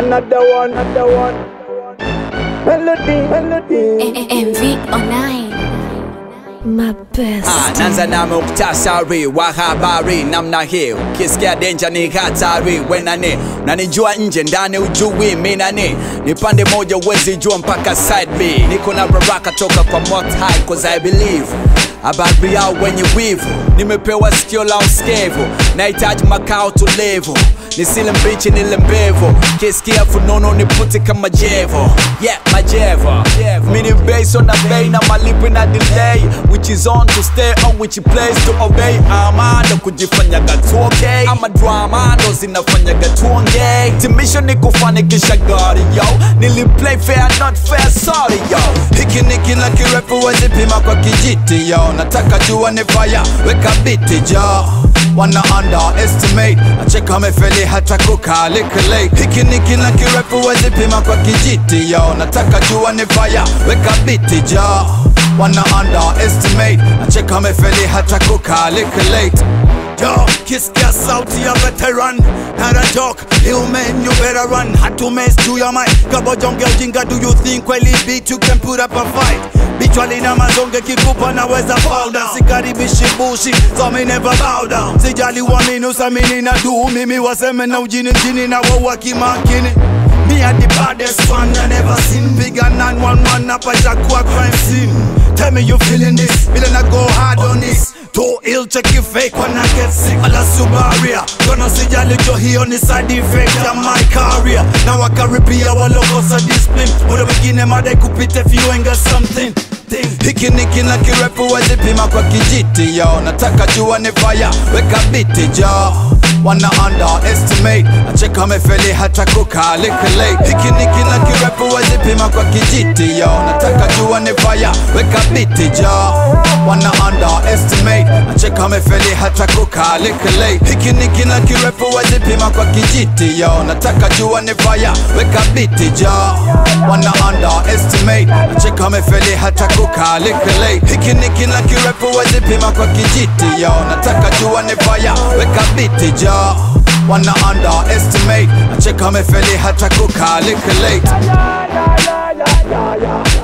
Another one. Melody. MV online. My best. Nanza na muktasari wa habari namna hii. Ukisikia danger ni hatari. Wenane unanijua nje ndani ujui mimi nani. Ni pande moja uwezi jua mpaka side B. Niko na baraka toka kwa Most High, cause I believe habari yao wenye wivu. Nimepewa sikio la usikivu, nahitaji makao tulivu. Nisile mbichi nile mbevu, kisikia funono nipute kama jevo. Yeah, majevo. Mini bass on a bay na malipi na delay, which is on to stay or which place to obey. Amando kujifanyaga tu okay, ama drama ndo zinafanyaga tuongee. Timisho ni kufanikisha gari yo, niliplay fair not fair sorry yo. Hiki ni kila kirefu wezi pima kwa kijiti yo. Nataka jua ni fire, weka biti jo. Wanna underestimate, acheka mefeli hata kukalculate. Hiki ni kila kirefu wezi pima kwa kijiti yo. Nataka jua ni fire, weka biti jo. Wanna underestimate, acheka mefeli hata kukalculate. Yo, kisikia sauti ya veteran, not a joke, little man you better run. Hatu mess to your mind, kabo jonge ujinga. Do you think kweli beat you can put up a fight? Bichwali na mazonge kikupa na weza fall down. Sikaribishi bushi, so me never bow down. Sijali wamini usamini na du, mimi waseme na ujini mjini na wawa kimakini. Me are the baddest one I never seen. Bigger 911 hapa chakua crime scene. Tell me you feeling this, feeling I go hard on this. Too ill, check your fake when I get sick. Ala Subaria, gonna sijali jo hiyo ni side effect ya my career. Now I can repeat walokosa discipline. Muda wengine madai kupita if you ain't got something. Hiki ni kila kirefu wezi pima kwa kijiti yo. Nataka jua ni fire, weka biti jo. Wanna underestimate, acheka mefeli hata kukalculate. Hiki ni kila kirefu wezi pima kwa kijiti yo. Nataka jua ni fire, weka biti jo. Wanna underestimate, acheka mefeli hata kukalculate. Hiki ni kila kirefu wezi pima kwa kijiti yo. Nataka jua ni fire, weka biti jo. Wanna underestimate, acheka mefeli hata kukalculate. Hiki ni kila kirefu wezi pima kwa kijiti yo. Nataka jua ni fire, weka biti jo. Wanna underestimate, acheka mefeli hata kukalculate.